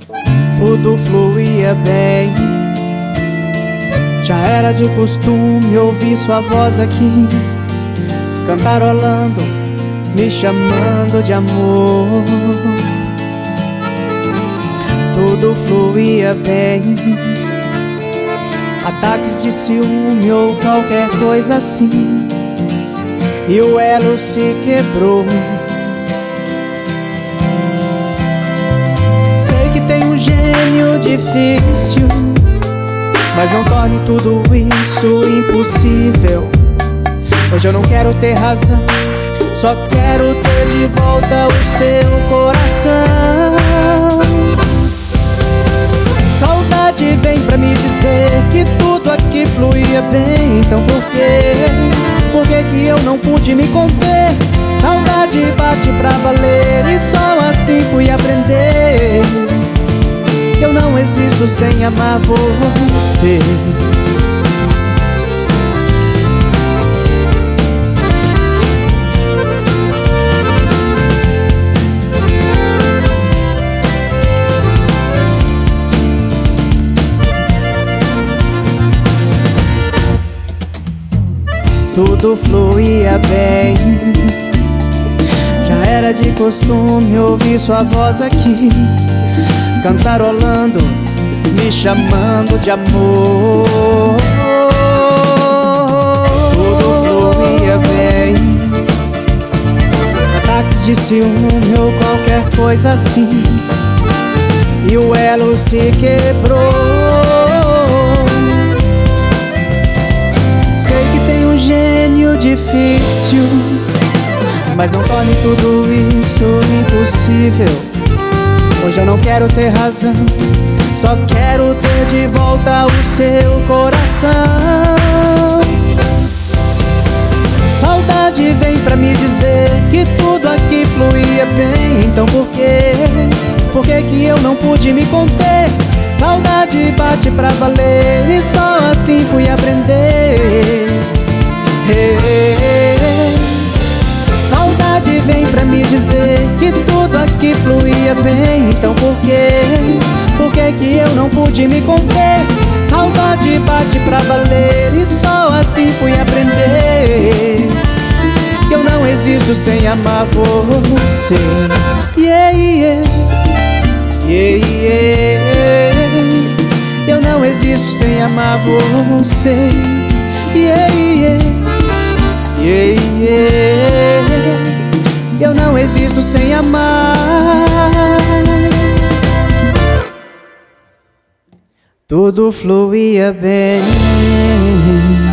tudo fluía bem. Já era de costume ouvir sua voz aqui, cantarolando, me chamando de amor. Tudo fluía bem, ataques de ciúme ou qualquer coisa assim, e o elo se quebrou. Sei que tem um gênio difícil, mas não torne tudo isso impossível. Hoje eu não quero ter razão, só quero ter de volta o seu coração. Saudade vem pra me dizer que tudo aqui fluía bem. Então por quê que eu não pude me conter? Saudade bate pra valer e só assim fui aprender. Eu não existo sem amar você. Tudo fluía bem, já era de costume ouvir sua voz aqui, cantarolando, me chamando de amor. Tudo fluía bem, ataques de ciúme ou qualquer coisa assim, e o elo se quebrou. Sei que tem um gênio difícil, mas não torne tudo isso impossível. Hoje eu não quero ter razão, só quero ter de volta o seu coração. Saudade vem pra me dizer que tudo aqui fluía bem. Então por quê que eu não pude me conter? Saudade bate pra valer e só assim fui aprender. Saudade vem pra me dizer que tudo aqui fluía bem. Então por quê que eu não pude me conter? Saudade bate pra valer e só assim fui aprender. Que eu não existo sem amar você. Yeah, yeah, yeah, yeah. Eu não existo sem amar você. Yeah, yeah, yeah, yeah. Eu não existo sem amar. Tudo fluía bem.